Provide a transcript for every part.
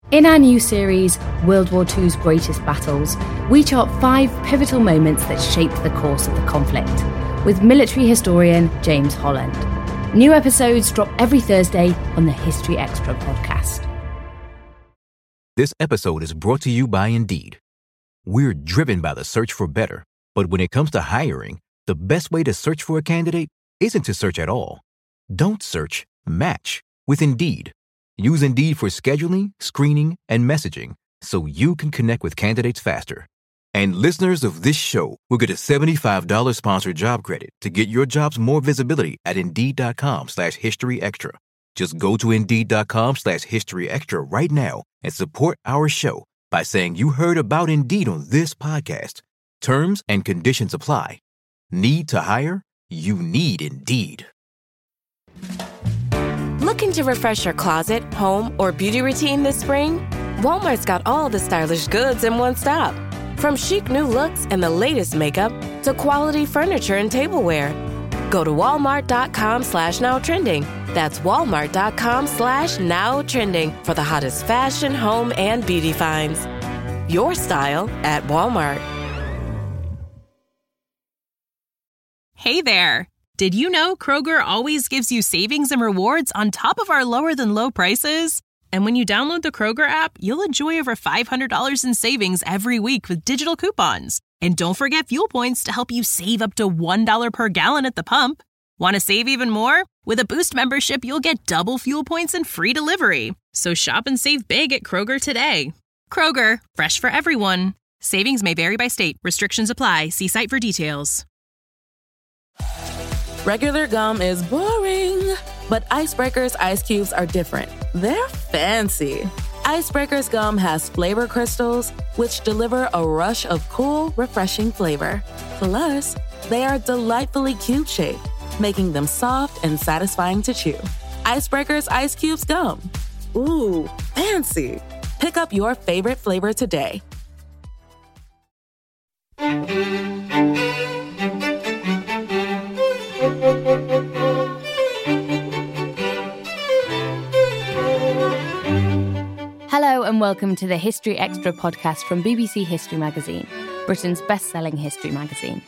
In our new series, World War II's Greatest Battles, we chart 5 pivotal moments that shaped the course of the conflict, with military historian James Holland. New episodes drop every Thursday on the History Extra podcast. This episode is brought to you by Indeed. We're driven by the search for better, but when it comes to hiring, the best way to search for a candidate isn't to search at all. Don't search, match with Indeed. Use Indeed for scheduling, screening, and messaging so you can connect with candidates faster. And listeners of this show will get a $75 sponsored job credit to get your jobs more visibility at Indeed.com/HistoryExtra. Just go to Indeed.com/HistoryExtra right now and support our show by saying you heard about Indeed on this podcast. Terms and conditions apply. Need to hire? You need Indeed. Looking to refresh your closet, home, or beauty routine this spring? Walmart's got all the stylish goods in one stop. From chic new looks and the latest makeup to quality furniture and tableware. Go to walmart.com/nowtrending. That's walmart.com/nowtrending for the hottest fashion, home, and beauty finds. Your style at Walmart. Hey there. Did you know Kroger always gives you savings and rewards on top of our lower than low prices? And when you download the Kroger app, you'll enjoy over $500 in savings every week with digital coupons. And don't forget fuel points to help you save up to $1 per gallon at the pump. Want to save even more? With a Boost membership, you'll get double fuel points and free delivery. So shop and save big at Kroger today. Kroger, fresh for everyone. Savings may vary by state. Restrictions apply. See site for details. Regular gum is boring, but Icebreaker's ice cubes are different. They're fancy. Icebreaker's gum has flavor crystals, which deliver a rush of cool, refreshing flavor. Plus, they are delightfully cube-shaped, making them soft and satisfying to chew. Icebreaker's Ice Cubes Gum. Ooh, fancy. Pick up your favorite flavor today. Hello and welcome to the History Extra podcast from BBC History Magazine, Britain's best-selling history magazine.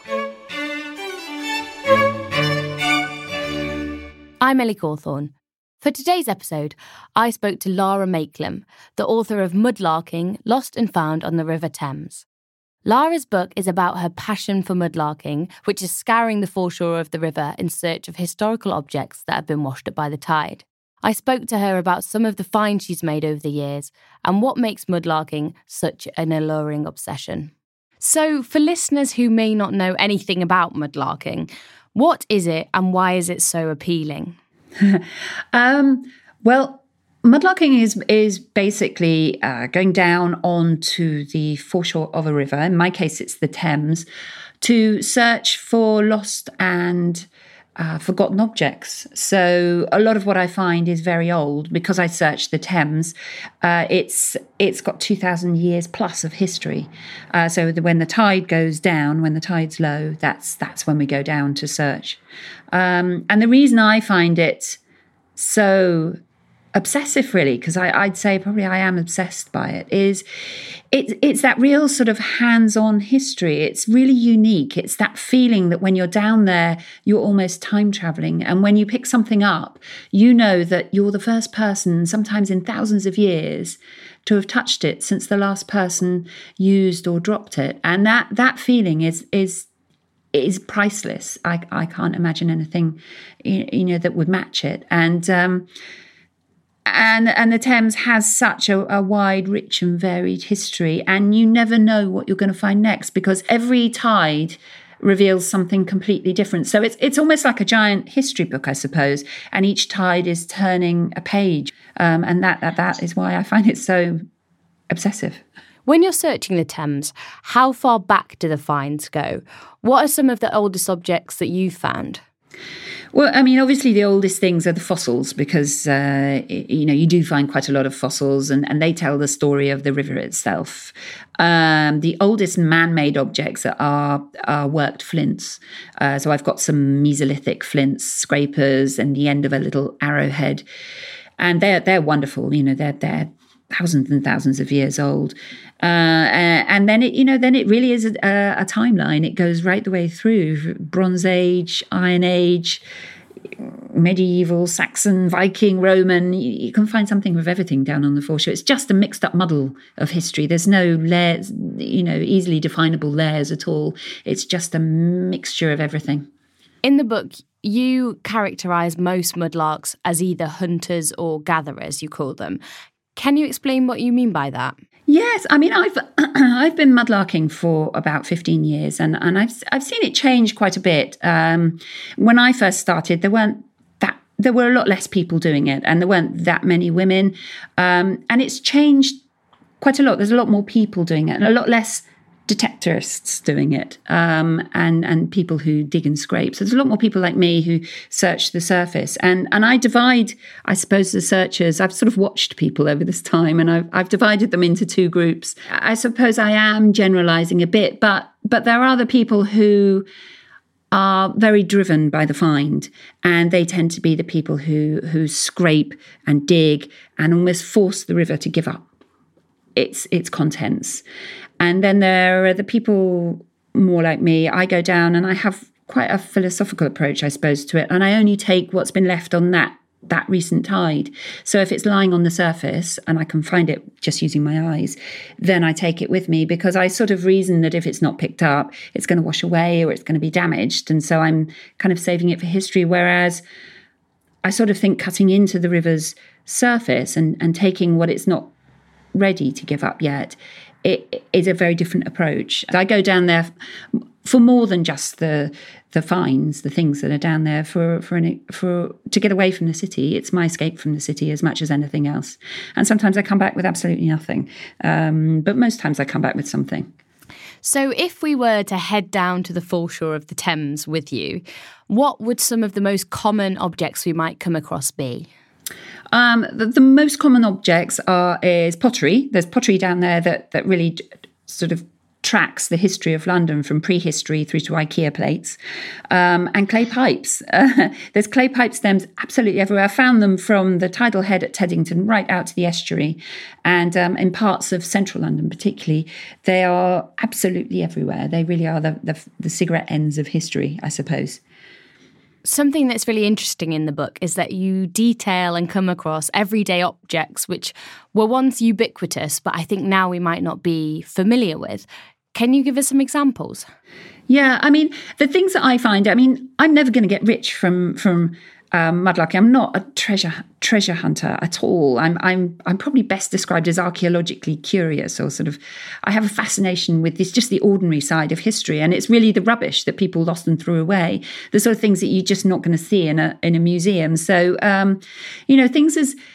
I'm Ellie Cawthorne. For today's episode, I spoke to Lara Makelem, the author of Mudlarking, Lost and Found on the River Thames. Lara's book is about her passion for mudlarking, which is scouring the foreshore of the river in search of historical objects that have been washed up by the tide. I spoke to her about some of the finds she's made over the years and what makes mudlarking such an alluring obsession. So, for listeners who may not know anything about mudlarking, what is it and why is it so appealing? Well, mudlarking is basically going down onto the foreshore of a river. In my case, it's the Thames, to search for lost and forgotten objects. So a lot of what I find is very old because I searched the Thames. It's got 2,000 years plus of history. So when the tide goes down, when the tide's low, that's when we go down to search. And the reason I find it so obsessive, really, because I'd say probably I am obsessed by it, is it's that real sort of hands-on history. It's really unique. It's that feeling that when you're down there, you're almost time traveling. And when you pick something up, you know that you're the first person, sometimes in thousands of years, to have touched it since the last person used or dropped it. And that feeling is priceless. I can't imagine anything, that would match it. And the Thames has such a wide, rich and varied history, and you never know what you're going to find next because every tide reveals something completely different. So it's almost like a giant history book, I suppose, and each tide is turning a page, and that is why I find it so obsessive. When you're searching the Thames, how far back do the finds go? What are some of the oldest objects that you've found? Well, I mean, obviously the oldest things are the fossils because, you do find quite a lot of fossils and they tell the story of the river itself. The oldest man-made objects are worked flints. So I've got some Mesolithic flints, scrapers and the end of a little arrowhead. And they're wonderful. They're thousands and thousands of years old. And then it really is a timeline. It goes right the way through Bronze Age, Iron Age, medieval, Saxon, Viking, Roman. You can find something of everything down on the foreshore. It's just a mixed up muddle of history. There's no layers, easily definable layers at all. It's just a mixture of everything. In the book, you characterise most mudlarks as either hunters or gatherers, you call them. Can you explain what you mean by that? Yes, I mean, I've been mudlarking for about 15 years, and I've seen it change quite a bit. When I first started, there were a lot less people doing it, and there weren't that many women, and it's changed quite a lot. There's a lot more people doing it, and a lot less detectorists doing it, and people who dig and scrape. So there's a lot more people like me who search the surface, and I divide, I suppose, the searchers. I've sort of watched people over this time, and I've divided them into two groups. I suppose I am generalising a bit, but there are the people who are very driven by the find, and they tend to be the people who scrape and dig and almost force the river to give up its contents. And then there are the people more like me. I go down and I have quite a philosophical approach, I suppose, to it. And I only take what's been left on that recent tide. So if it's lying on the surface and I can find it just using my eyes, then I take it with me, because I sort of reason that if it's not picked up, it's going to wash away or it's going to be damaged. And so I'm kind of saving it for history. Whereas I sort of think cutting into the river's surface and taking what it's not ready to give up yet, it is a very different approach. I go down there for more than just the finds, the things that are down there for to get away from the city. It's my escape from the city as much as anything else. And sometimes I come back with absolutely nothing, but most times I come back with something. So if we were to head down to the foreshore of the Thames with you, what would some of the most common objects we might come across be? The most common objects is pottery. There's pottery down there that really sort of tracks the history of London from prehistory through to IKEA plates, and clay pipes. There's clay pipe stems absolutely everywhere. I found them from the tidal head at Teddington right out to the estuary, and in parts of central London particularly, they are absolutely everywhere. They really are the cigarette ends of history, I suppose. Something that's really interesting in the book is that you detail and come across everyday objects which were once ubiquitous, but I think now we might not be familiar with. Can you give us some examples? Yeah, I mean, the things that I find, I'm never going to get rich from mudlarking. I'm not a treasure hunter at all. I'm probably best described as archaeologically curious, or sort of, I have a fascination with this, just the ordinary side of history, and it's really the rubbish that people lost and threw away, the sort of things that you're just not going to see in a museum. So things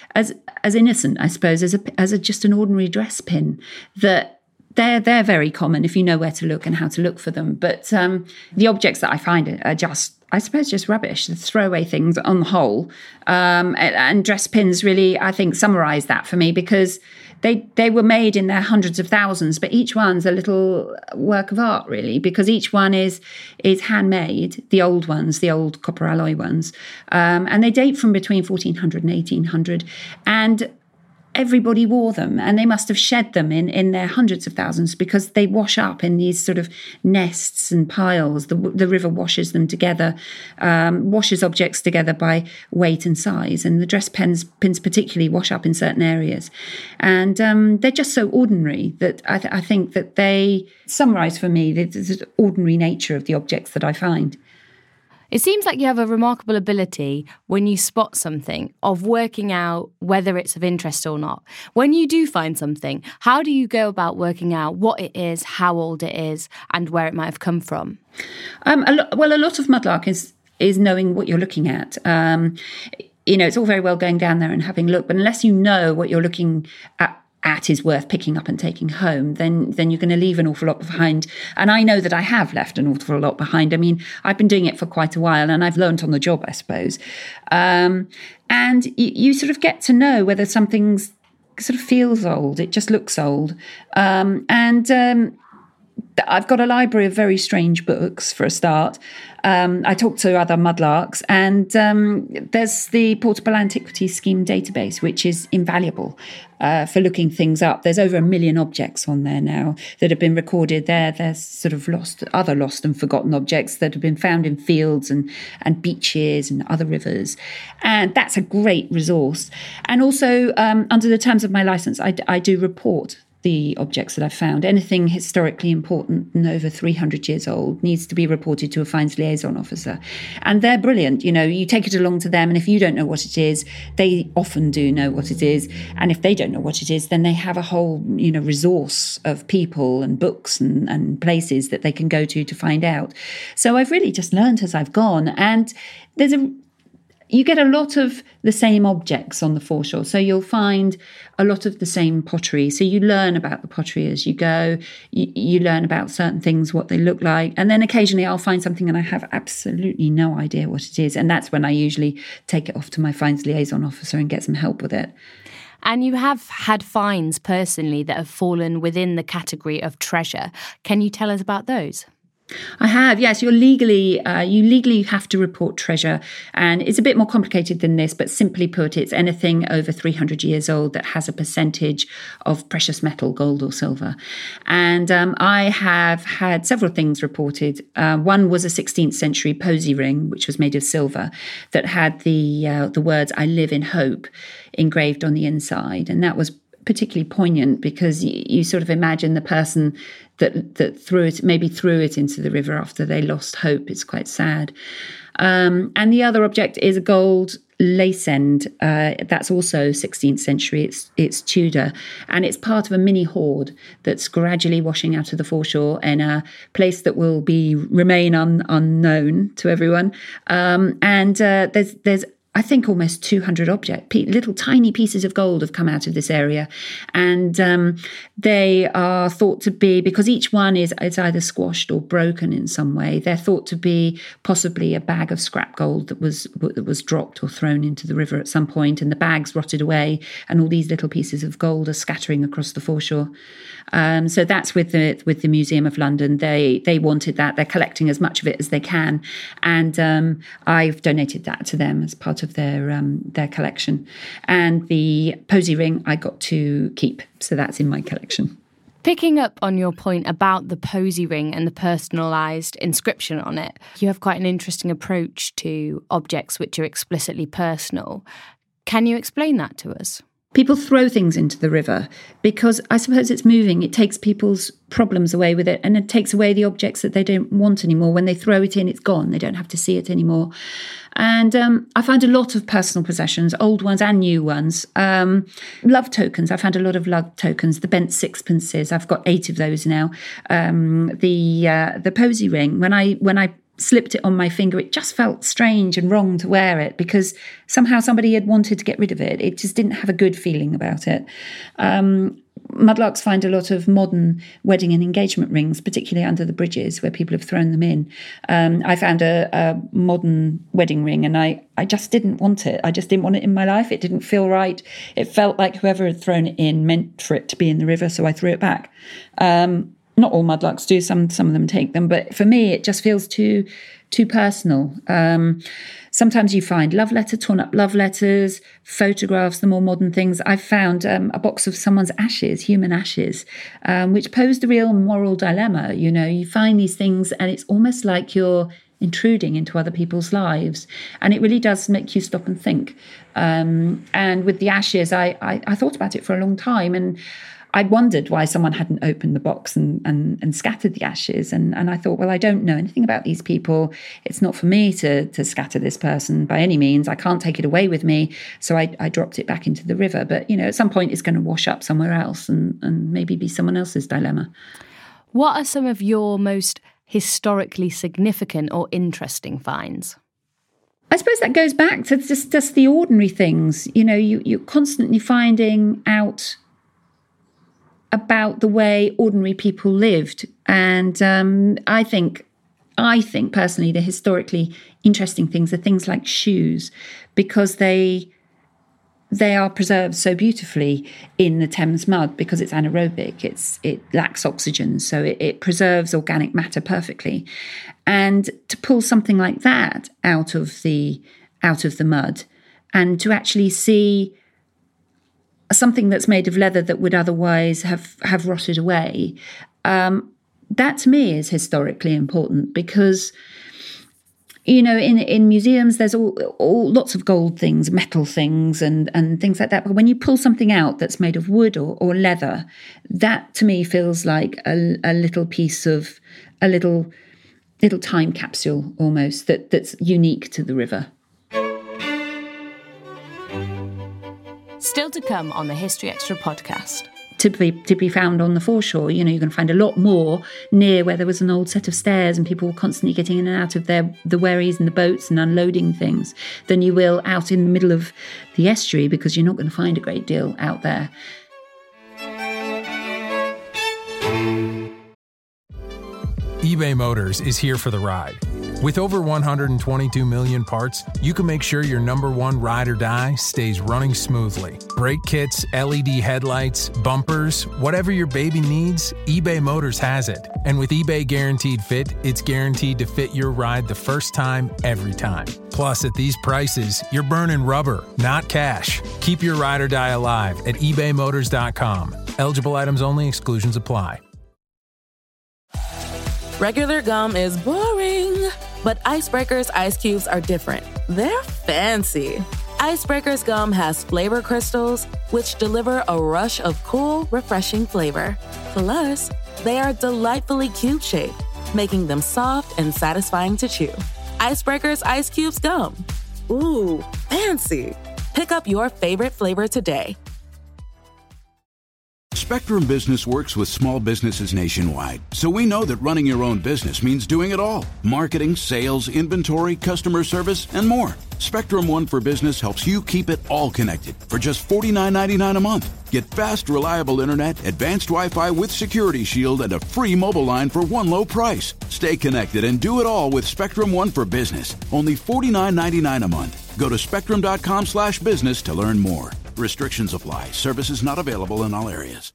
as innocent, I suppose, as just an ordinary dress pin, that they're very common if you know where to look and how to look for them. But the objects that I find are just rubbish, the throwaway things on the whole. And dress pins really, I think, summarise that for me, because they were made in their hundreds of thousands, but each one's a little work of art, really, because each one is handmade, the old ones, the old copper alloy ones. And they date from between 1400 and 1800. And everybody wore them, and they must have shed them in their hundreds of thousands, because they wash up in these sort of nests and piles. The river washes them together, washes objects together by weight and size, and the dress pins particularly wash up in certain areas. And they're just so ordinary that I think that they summarise for me the ordinary nature of the objects that I find. It seems like you have a remarkable ability when you spot something of working out whether it's of interest or not. When you do find something, how do you go about working out what it is, how old it is, and where it might have come from? A lot of mudlark is knowing what you're looking at. It's all very well going down there and having a look, but unless you know what you're looking at is worth picking up and taking home, then you're going to leave an awful lot behind. And I know that I have left an awful lot behind. I mean, I've been doing it for quite a while, and I've learned on the job, I suppose. And you sort of get to know whether something's sort of feels old, it just looks old. I've got a library of very strange books for a start. I talked to other mudlarks, and there's the Portable Antiquities Scheme database, which is invaluable for looking things up. There's over 1 million objects on there now that have been recorded there. There's sort of other lost and forgotten objects that have been found in fields and beaches and other rivers. And that's a great resource. And also, under the terms of my license, I do report the objects that I've found. Anything historically important and over 300 years old needs to be reported to a finds liaison officer. And they're brilliant. You take it along to them, and if you don't know what it is, they often do know what it is. And if they don't know what it is, then they have a whole, resource of people and books and places that they can go to find out. So I've really just learned as I've gone. And you get a lot of the same objects on the foreshore. So you'll find a lot of the same pottery. So you learn about the pottery as you go. You learn about certain things, what they look like. And then occasionally I'll find something and I have absolutely no idea what it is. And that's when I usually take it off to my finds liaison officer and get some help with it. And you have had finds personally that have fallen within the category of treasure. Can you tell us about those? I have, yes. You legally have to report treasure, and it's a bit more complicated than this, but simply put, it's anything over 300 years old that has a percentage of precious metal, gold or silver. And I have had several things reported. One was a 16th century posy ring, which was made of silver, that had the words "I live in hope" engraved on the inside, and that was particularly poignant because you sort of imagine the person that threw it into the river after they lost hope. It's quite sad. And the other object is a gold lace end. That's also 16th century. It's Tudor, and it's part of a mini hoard that's gradually washing out of the foreshore in a place that will remain unknown to everyone. And there's I think almost 200 little tiny pieces of gold have come out of this area. And they are thought to be, because each one is either squashed or broken in some way, they're thought to be possibly a bag of scrap gold that was dropped or thrown into the river at some point, and the bag's rotted away, and all these little pieces of gold are scattering across the foreshore. So that's with the Museum of London. They wanted that. They're collecting as much of it as they can. And I've donated that to them as part of their collection. And the posy ring I got to keep, so that's in my collection. Picking up on your point about the posy ring and the personalised inscription on it, you have quite an interesting approach to objects which are explicitly personal. Can you explain that to us? People throw things into the river because I suppose it's moving. It takes people's problems away with it, and it takes away the objects that they don't want anymore. When they throw it in, it's gone. They don't have to see it anymore. And I find a lot of personal possessions, old ones and new ones. Love tokens. I found a lot of love tokens. The bent sixpences. I've got 8 of those now. The posy ring. When I slipped it on my finger, it just felt strange and wrong to wear it because somehow somebody had wanted to get rid of it. It just didn't have a good feeling about it. Mudlarks find a lot of modern wedding and engagement rings, particularly under the bridges where people have thrown them in. I found a modern wedding ring and I just didn't want it. I just didn't want it in my life. It didn't feel right. It felt like whoever had thrown it in meant for it to be in the river, so I threw it back. Not all mudlarks do. Some of them take them, but for me, it just feels too personal. Sometimes you find torn up love letters, photographs, the more modern things. I've found a box of someone's ashes, human ashes, which posed a real moral dilemma. You find these things, and it's almost like you're intruding into other people's lives, and it really does make you stop and think. And with the ashes, I thought about it for a long time, and I wondered why someone hadn't opened the box and scattered the ashes. And I thought, well, I don't know anything about these people. It's not for me to scatter this person by any means. I can't take it away with me. So I dropped it back into the river. But, at some point it's going to wash up somewhere else and maybe be someone else's dilemma. What are some of your most historically significant or interesting finds? I suppose that goes back to just the ordinary things. You're constantly finding out about the way ordinary people lived. And I think personally the historically interesting things are things like shoes, because they they are preserved so beautifully in the Thames mud because it's anaerobic. It lacks oxygen, so it preserves organic matter perfectly. And to pull something like that out of the mud, and to actually see something that's made of leather that would otherwise have rotted away, that to me is historically important because, you know, in museums there's all lots of gold things, metal things and things like that. But when you pull something out that's made of wood or leather, that to me feels like a little piece of a little time capsule almost that's unique to the river. Still to come on the History Extra podcast. To be found on the foreshore, you know, you're going to find a lot more near where there was an old set of stairs and people were constantly getting in and out of the wherries and the boats and unloading things than you will out in the middle of the estuary, because you're not going to find a great deal out there. eBay Motors is here for the ride. With over 122 million parts, you can make sure your number one ride or die stays running smoothly. Brake kits, LED headlights, bumpers, whatever your baby needs, eBay Motors has it. And with eBay Guaranteed Fit, it's guaranteed to fit your ride the first time, every time. Plus, at these prices, you're burning rubber, not cash. Keep your ride or die alive at ebaymotors.com. Eligible items only. Exclusions apply. Regular gum is boring, but Icebreaker's ice cubes are different. They're fancy. Icebreaker's gum has flavor crystals, which deliver a rush of cool, refreshing flavor. Plus, they are delightfully cube-shaped, making them soft and satisfying to chew. Icebreaker's Ice Cubes gum. Ooh, fancy. Pick up your favorite flavor today. Spectrum Business works with small businesses nationwide, so we know that running your own business means doing it all. Marketing, sales, inventory, customer service, and more. Spectrum One for Business helps you keep it all connected for just $49.99 a month. Get fast, reliable internet, advanced Wi-Fi with Security Shield, and a free mobile line for one low price. Stay connected and do it all with Spectrum One for Business. Only $49.99 a month. Go to spectrum.com/business to learn more. Restrictions apply. Services not available in all areas.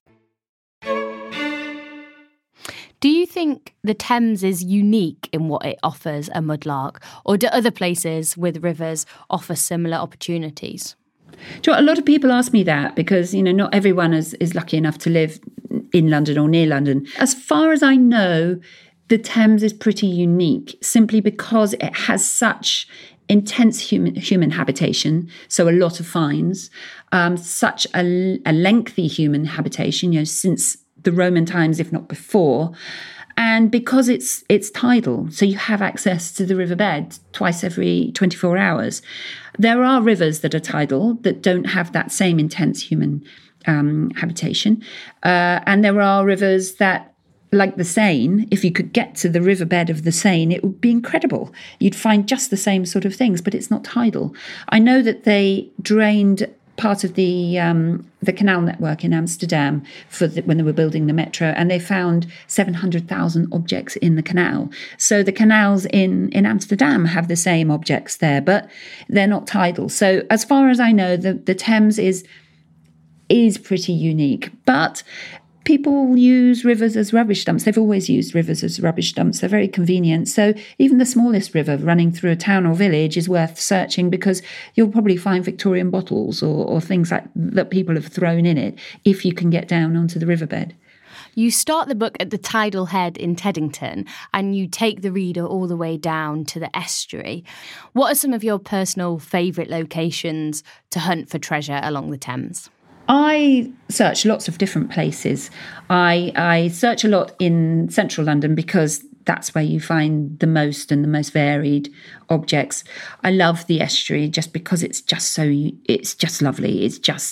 Do you think the Thames is unique in what it offers a mudlark, or do other places with rivers offer similar opportunities? Do you know, a lot of people ask me that because, you know, not everyone is lucky enough to live in London or near London. As far as I know, the Thames is pretty unique simply because it has such intense human habitation, so a lot of finds, such a lengthy human habitation, you know, since the Roman times, if not before, and because it's tidal, so you have access to the riverbed twice every 24 hours. There are rivers that are tidal that don't have that same intense human habitation, and there are rivers that, like the Seine, if you could get to the riverbed of the Seine, it would be incredible. You'd find just the same sort of things, but it's not tidal. I know that they drained part of the canal network in Amsterdam when they were building the metro, and they found 700,000 objects in the canal. So the canals in Amsterdam have the same objects there, but they're not tidal. So as far as I know, the Thames is pretty unique, but people use rivers as rubbish dumps. They've always used rivers as rubbish dumps. They're very convenient. So even the smallest river running through a town or village is worth searching, because you'll probably find Victorian bottles or things like that people have thrown in it if you can get down onto the riverbed. You start the book at the tidal head in Teddington and you take the reader all the way down to the estuary. What are some of your personal favourite locations to hunt for treasure along the Thames? I search lots of different places. I search a lot in central London because that's where you find the most and the most varied objects. I love the estuary just because it's just lovely. It's just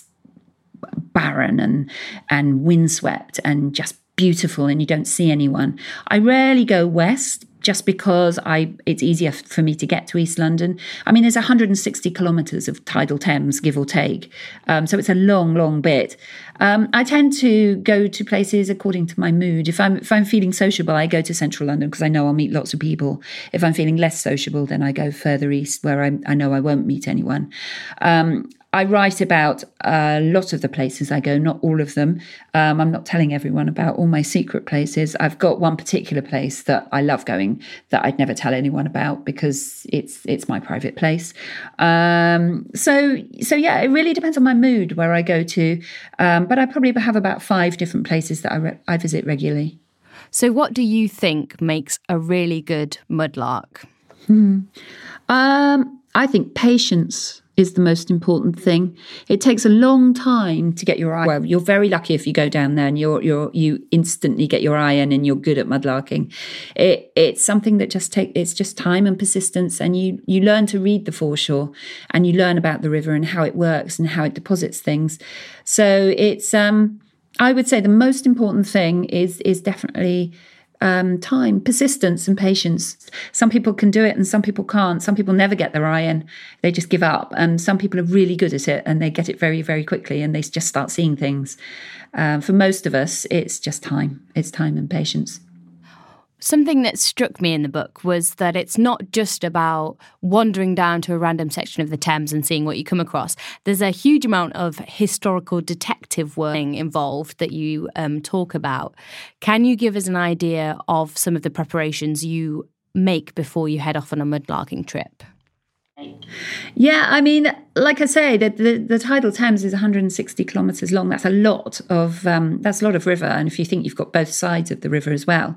barren and windswept and just beautiful, and you don't see anyone. I rarely go west just because it's easier for me to get to East London. I mean, there's 160 kilometres of tidal Thames, give or take. So it's a long, long bit. I tend to go to places according to my mood. If I'm feeling sociable, I go to central London because I know I'll meet lots of people. If I'm feeling less sociable, then I go further east where I know I won't meet anyone. I write about a lot of the places I go, not all of them. I'm not telling everyone about all my secret places. I've got one particular place that I love going that I'd never tell anyone about because it's my private place. So yeah, it really depends on my mood where I go to. But I probably have about 5 different places that I visit regularly. So what do you think makes a really good mudlark? I think patience is the most important thing. It takes a long time to get your eye. Well, you're very lucky if you go down there and you instantly get your eye in and you're good at mudlarking. It's something that it's just time and persistence, and you learn to read the foreshore and you learn about the river and how it works and how it deposits things. So it's I would say the most important thing is definitely time, persistence and patience. Some people can do it and some people can't. Some people never get their eye in. They just give up. And some people are really good at it and they get it very, very quickly and they just start seeing things. For most of us, it's just time. It's time and patience. Something that struck me in the book was that it's not just about wandering down to a random section of the Thames and seeing what you come across. There's a huge amount of historical detective work involved that you talk about. Can you give us an idea of some of the preparations you make before you head off on a mudlarking trip? Yeah, I mean, like I say, the tidal Thames is 160 kilometres long. That's a lot of river, and if you think you've got both sides of the river as well,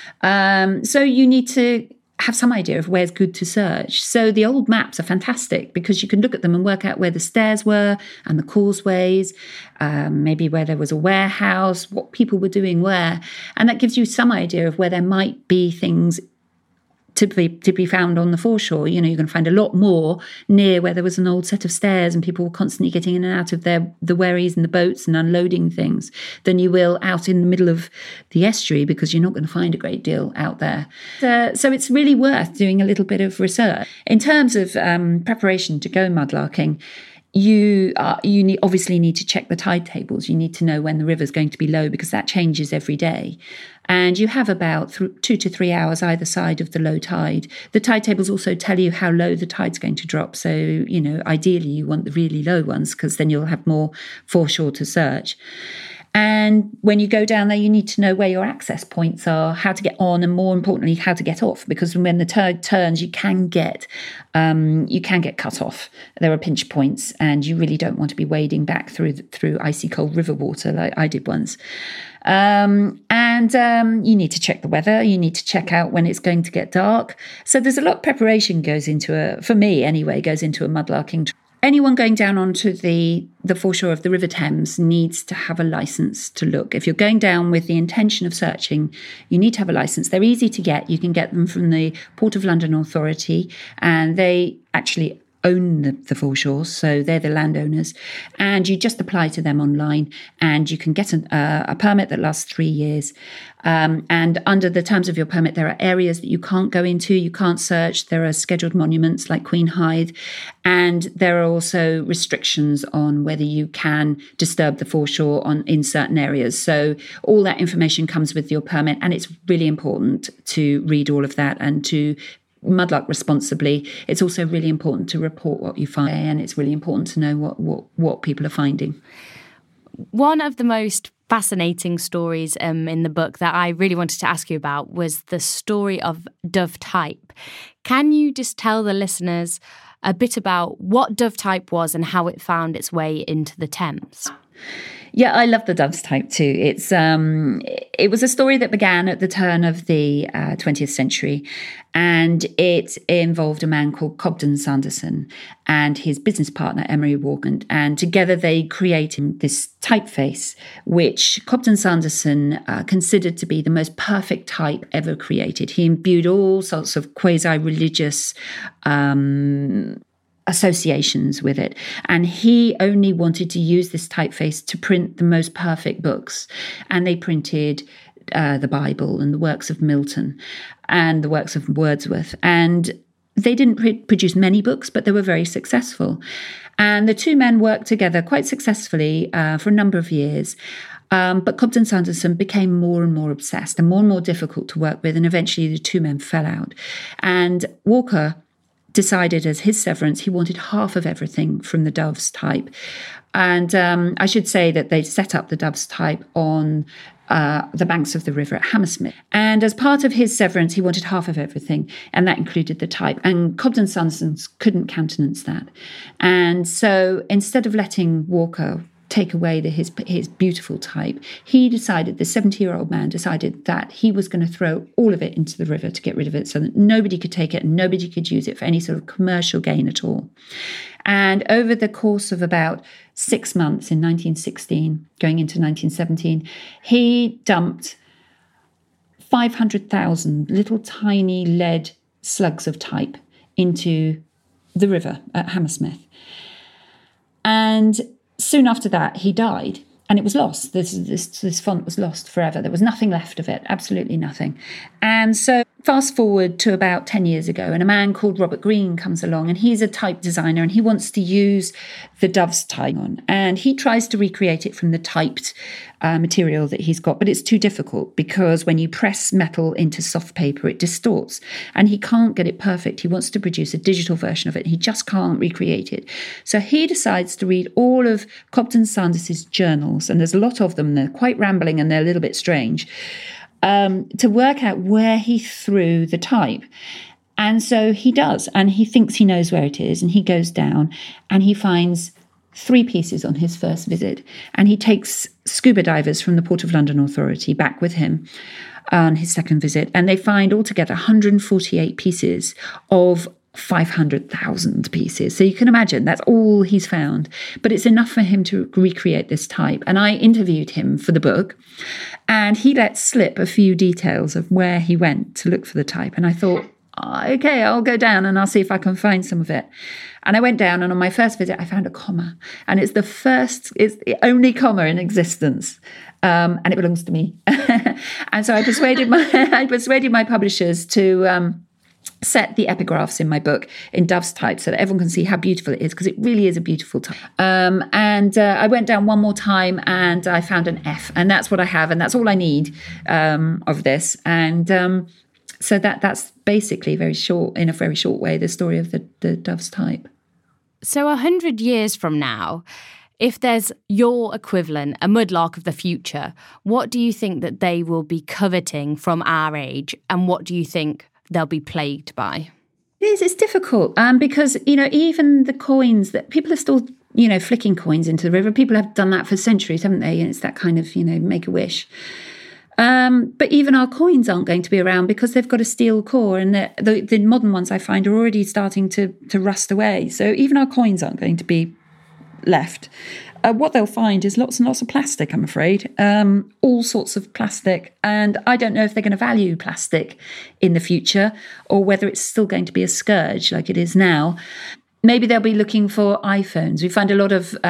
so you need to have some idea of where's good to search. So the old maps are fantastic because you can look at them and work out where the stairs were and the causeways, maybe where there was a warehouse, what people were doing where, and that gives you some idea of where there might be things to be found on the foreshore. You know, you're going to find a lot more near where there was an old set of stairs and people were constantly getting in and out of the wherries and the boats and unloading things than you will out in the middle of the estuary, because you're not going to find a great deal out there. So it's really worth doing a little bit of research. In terms of preparation to go mudlarking, you obviously need to check the tide tables. You need to know when the river's going to be low because that changes every day. And you have about 2 to 3 hours either side of the low tide. The tide tables also tell you how low the tide's going to drop. So, you know, ideally you want the really low ones because then you'll have more foreshore to search. And when you go down there, you need to know where your access points are, how to get on, and more importantly, how to get off. Because when the tide turns, you can get cut off. There are pinch points, and you really don't want to be wading back through icy cold river water like I did once. And you need to check the weather. You need to check out when it's going to get dark. So there's a lot of preparation goes into a mudlarking trip. Anyone going down onto the foreshore of the River Thames needs to have a licence to look. If you're going down with the intention of searching, you need to have a licence. They're easy to get. You can get them from the Port of London Authority, and they actually own the foreshores, so they're the landowners, and you just apply to them online and you can get a permit that lasts 3 years. And under the terms of your permit, there are areas that you can't go into, you can't search. There are scheduled monuments like Queen Hythe, and there are also restrictions on whether you can disturb the foreshore in certain areas. So all that information comes with your permit, and it's really important to read all of that and to mudlark responsibly. It's also really important to report what you find, and it's really important to know what people are finding. One of the most fascinating stories in the book that I really wanted to ask you about was the story of Dove Type. Can you just tell the listeners a bit about what Dove Type was and how it found its way into the Thames? Yeah, I love the Dove's Type too. It was a story that began at the turn of the 20th century, and it involved a man called Cobden Sanderson and his business partner, Emery Walker. And together they created this typeface, which Cobden Sanderson considered to be the most perfect type ever created. He imbued all sorts of quasi-religious associations with it, and he only wanted to use this typeface to print the most perfect books. And they printed the Bible and the works of Milton and the works of Wordsworth, and they didn't produce many books, but they were very successful. And the two men worked together quite successfully for a number of years. But Cobden Sanderson became more and more obsessed and more difficult to work with, and eventually the two men fell out. And Walker decided as his severance, he wanted half of everything from the Doves type. And I should say that they set up the Doves type on the banks of the river at Hammersmith. And as part of his severance, he wanted half of everything, and that included the type. And Cobden Sandersons couldn't countenance that. And so instead of letting Walker take away his beautiful type, he decided, the 70-year-old man decided that he was going to throw all of it into the river to get rid of it so that nobody could take it and nobody could use it for any sort of commercial gain at all. And over the course of about 6 months in 1916, going into 1917, he dumped 500,000 little tiny lead slugs of type into the river at Hammersmith. And soon after that, he died, and it was lost. This font was lost forever. There was nothing left of it, absolutely nothing. And so fast forward to about 10 years ago, and a man called Robert Greene comes along, and he's a type designer, and he wants to use the Doves type on. And he tries to recreate it from the typed material that he's got, but it's too difficult because when you press metal into soft paper, it distorts, and he can't get it perfect. He wants to produce a digital version of it. He just can't recreate it. So he decides to read all of Cobden Sanders's journals, and there's a lot of them. They're quite rambling and they're a little bit strange, to work out where he threw the type. And so he does, and he thinks he knows where it is, and he goes down and he finds 3 pieces on his first visit, and he takes scuba divers from the Port of London Authority back with him on his second visit, and they find altogether 148 pieces of 500,000 pieces. So you can imagine that's all he's found, but it's enough for him to recreate this type. And I interviewed him for the book, and he let slip a few details of where he went to look for the type. And I thought, okay, I'll go down and I'll see if I can find some of it. And I went down, and on my first visit, I found a comma, and it's the only comma in existence. And it belongs to me. And so I persuaded my publishers to set the epigraphs in my book in Doves type so that everyone can see how beautiful it is, because it really is a beautiful type. And I went down one more time and I found an F, and that's what I have, and that's all I need of this. And so that's basically in a very short way, the story of the Doves type. So 100 years from now, if there's your equivalent, a mudlark of the future, what do you think that they will be coveting from our age, and what do you think they'll be plagued by? It's difficult because, even the coins that people are still, flicking coins into the river. People have done that for centuries, haven't they? And it's that kind of, make a wish. But even our coins aren't going to be around because they've got a steel core, and the modern ones I find are already starting to rust away. So even our coins aren't going to be left. What they'll find is lots and lots of plastic, I'm afraid, all sorts of plastic. And I don't know if they're going to value plastic in the future or whether it's still going to be a scourge like it is now. Maybe they'll be looking for iPhones. We find a lot of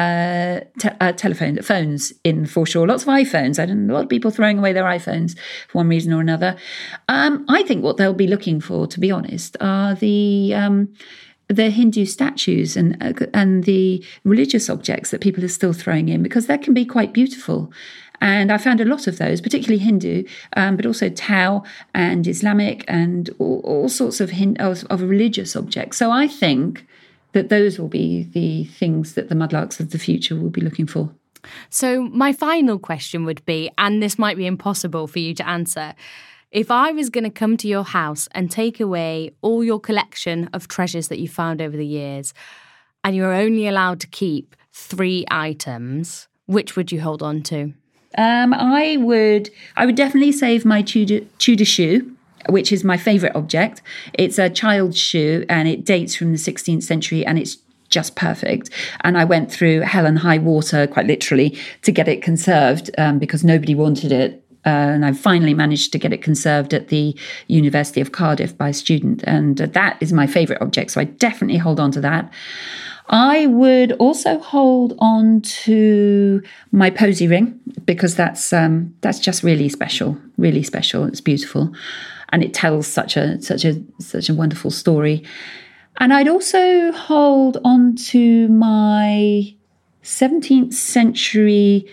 phones in foreshore, lots of iPhones. A lot of people throwing away their iPhones for one reason or another. I think what they'll be looking for, to be honest, are the Hindu statues and the religious objects that people are still throwing in, because that can be quite beautiful. And I found a lot of those, particularly Hindu, but also Tao and Islamic and all sorts of religious objects. So I think that those will be the things that the mudlarks of the future will be looking for. So my final question would be, and this might be impossible for you to answer, if I was going to come to your house and take away all your collection of treasures that you found over the years, and you were only allowed to keep 3 items, which would you hold on to? I would definitely save my Tudor shoe, which is my favourite object. It's a child's shoe, and it dates from the 16th century, and it's just perfect. And I went through hell and high water, quite literally, to get it conserved because nobody wanted it. And I finally managed to get it conserved at the University of Cardiff by a student. And that is my favourite object. So I definitely hold on to that. I would also hold on to my posy ring, because that's just really special, really special. It's beautiful. And it tells such a wonderful story. And I'd also hold on to my 17th century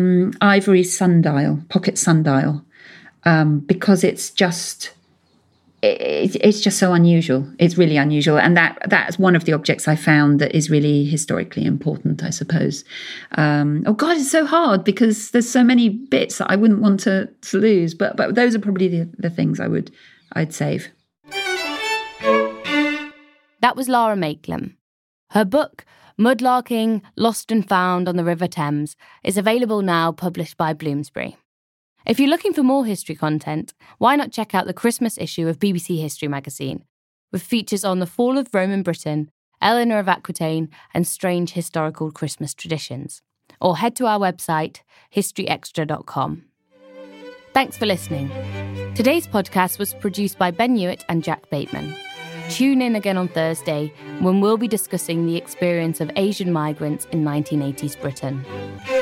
ivory sundial, pocket sundial, because it's just it's just so unusual. It's really unusual. And that's one of the objects I found that is really historically important, I suppose. Oh God, it's so hard because there's so many bits that I wouldn't want to lose. But those are probably the things I'd save. That was Lara Maiklem. Her book, Mudlarking, Lost and Found on the River Thames, is available now, published by Bloomsbury. If you're looking for more history content, why not check out the Christmas issue of BBC History magazine, with features on the fall of Roman Britain, Eleanor of Aquitaine, and strange historical Christmas traditions. Or head to our website, historyextra.com. Thanks for listening. Today's podcast was produced by Ben Hewitt and Jack Bateman. Tune in again on Thursday when we'll be discussing the experience of Asian migrants in 1980s Britain.